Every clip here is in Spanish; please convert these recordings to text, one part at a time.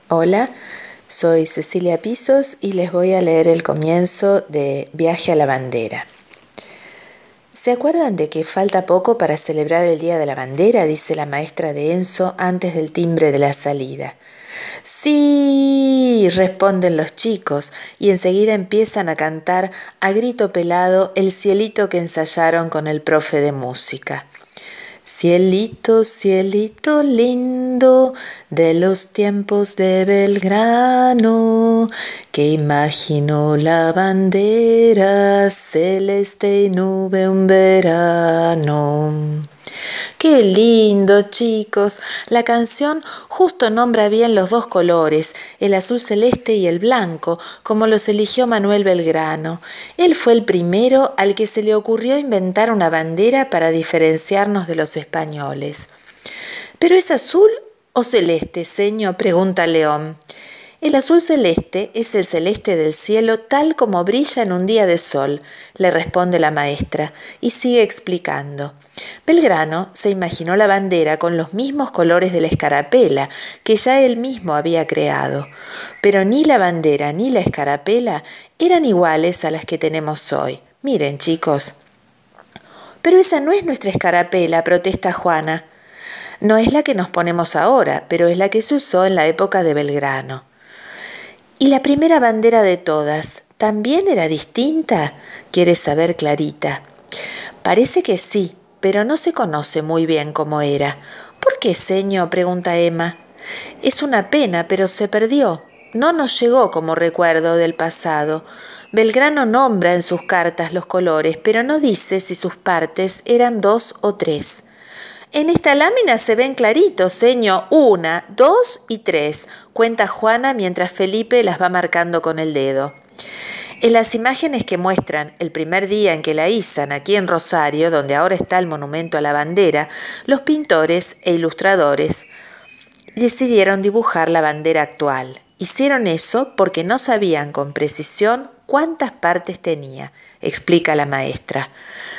Hola, soy Cecilia Pisos y les voy a leer el comienzo de Viaje a la Bandera. ¿Se acuerdan de que falta poco para celebrar el Día de la Bandera?, dice la maestra de Enzo antes del timbre de la salida. Sí, responden los chicos y enseguida empiezan a cantar a grito pelado el cielito que ensayaron con el profe de música. Cielito, cielito lindo, de los tiempos de Belgrano, que imaginó la bandera celeste y nube un verano. ¡Qué lindo, chicos! La canción justo nombra bien los dos colores, el azul celeste y el blanco, como los eligió Manuel Belgrano. Él fue el primero al que se le ocurrió inventar una bandera para diferenciarnos de los españoles. ¿Pero es azul o celeste, señor?, pregunta León. El azul celeste es el celeste del cielo tal como brilla en un día de sol, le responde la maestra, y sigue explicando. Belgrano se imaginó la bandera con los mismos colores de la escarapela que ya él mismo había creado, pero ni la bandera ni la escarapela eran iguales a las que tenemos hoy. Miren, chicos. Pero esa no es nuestra escarapela, protesta Juana. No es la que nos ponemos ahora, pero es la que se usó en la época de Belgrano. ¿Y la primera bandera de todas también era distinta?, quiere saber Clarita. Parece que sí, pero no se conoce muy bien cómo era. ¿Por qué, señor?, pregunta Emma. Es una pena, pero se perdió. No nos llegó como recuerdo del pasado. Belgrano nombra en sus cartas los colores, pero no dice si sus partes eran 2 o 3. En esta lámina se ven claritos, señor, 1, 2 y 3, cuenta Juana mientras Felipe las va marcando con el dedo. En las imágenes que muestran el primer día en que la izan aquí en Rosario, donde ahora está el monumento a la bandera, los pintores e ilustradores decidieron dibujar la bandera actual. Hicieron eso porque no sabían con precisión cuántas partes tenía, explica la maestra.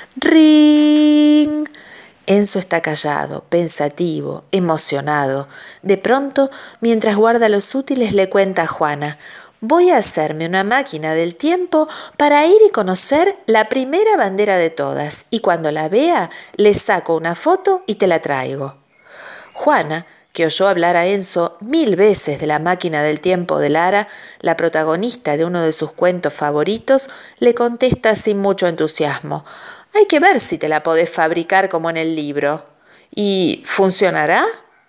¡Ring! Enzo está callado, pensativo, emocionado. De pronto, mientras guarda los útiles, le cuenta a Juana: voy a hacerme una máquina del tiempo para ir y conocer la primera bandera de todas, y cuando la vea, le saco una foto y te la traigo. Juana, que oyó hablar a Enzo 1000 veces de la máquina del tiempo de Lara, la protagonista de uno de sus cuentos favoritos, le contesta sin mucho entusiasmo: hay que ver si te la podés fabricar como en el libro. ¿Y funcionará?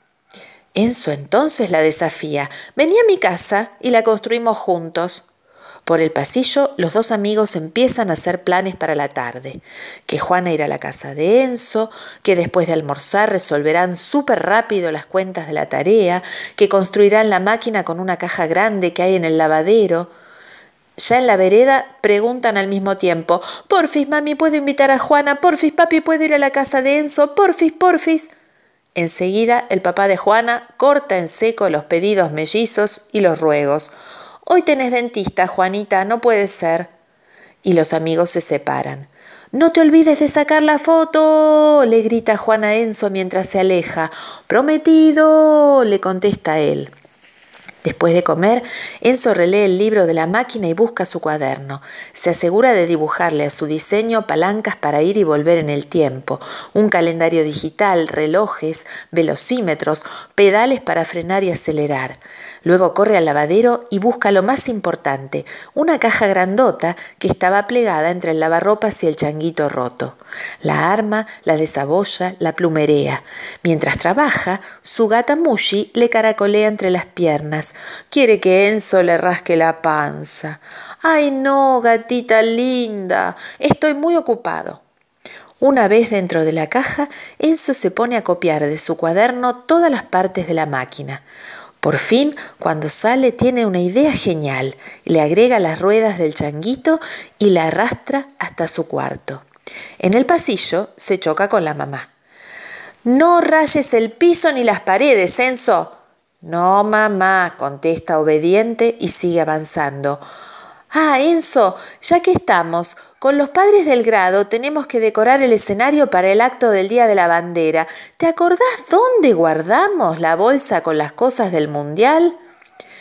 Enzo entonces la desafía: vení a mi casa y la construimos juntos. Por el pasillo, los dos amigos empiezan a hacer planes para la tarde. Que Juana irá a la casa de Enzo, que después de almorzar resolverán súper rápido las cuentas de la tarea, que construirán la máquina con una caja grande que hay en el lavadero. Ya en la vereda preguntan al mismo tiempo: porfis, mami, ¿puedo invitar a Juana? Porfis, papi, ¿puedo ir a la casa de Enzo? Porfis, porfis. Enseguida el papá de Juana corta en seco los pedidos mellizos y los ruegos. Hoy tenés dentista, Juanita, no puede ser. Y los amigos se separan. No te olvides de sacar la foto, le grita Juana a Enzo mientras se aleja. Prometido, le contesta él. Después de comer, Enzo relee el libro de la máquina y busca su cuaderno. Se asegura de dibujarle a su diseño palancas para ir y volver en el tiempo, un calendario digital, relojes, velocímetros, pedales para frenar y acelerar. Luego corre al lavadero y busca lo más importante, una caja grandota que estaba plegada entre el lavarropas y el changuito roto. La arma, la desabolla, la plumerea. Mientras trabaja, su gata Mushi le caracolea entre las piernas. Quiere que Enzo le rasque la panza. ¡Ay no, gatita linda! Estoy muy ocupado. Una vez dentro de la caja, Enzo se pone a copiar de su cuaderno todas las partes de la máquina. Por fin, cuando sale, tiene una idea genial. Le agrega las ruedas del changuito y la arrastra hasta su cuarto. En el pasillo se choca con la mamá. «No rayes el piso ni las paredes, Enzo». «No, mamá», contesta obediente y sigue avanzando. «Ah, Enzo, ya que estamos, con los padres del grado tenemos que decorar el escenario para el acto del Día de la Bandera. ¿Te acordás dónde guardamos la bolsa con las cosas del mundial?»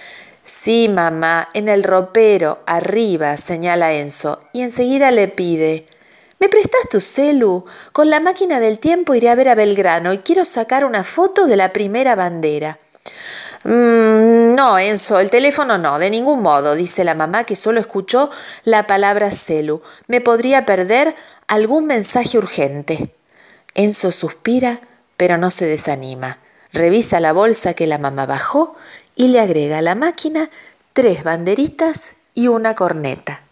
Sí, mamá, en el ropero, arriba, señala Enzo, y enseguida le pide: ¿me prestás tu celu? Con la máquina del tiempo iré a ver a Belgrano y quiero sacar una foto de la primera bandera. No, Enzo, el teléfono no, de ningún modo, dice la mamá, que solo escuchó la palabra celu. Me podría perder algún mensaje urgente. Enzo suspira, pero no se desanima. Revisa la bolsa que la mamá bajó y le agrega a la máquina 3 banderitas y una corneta.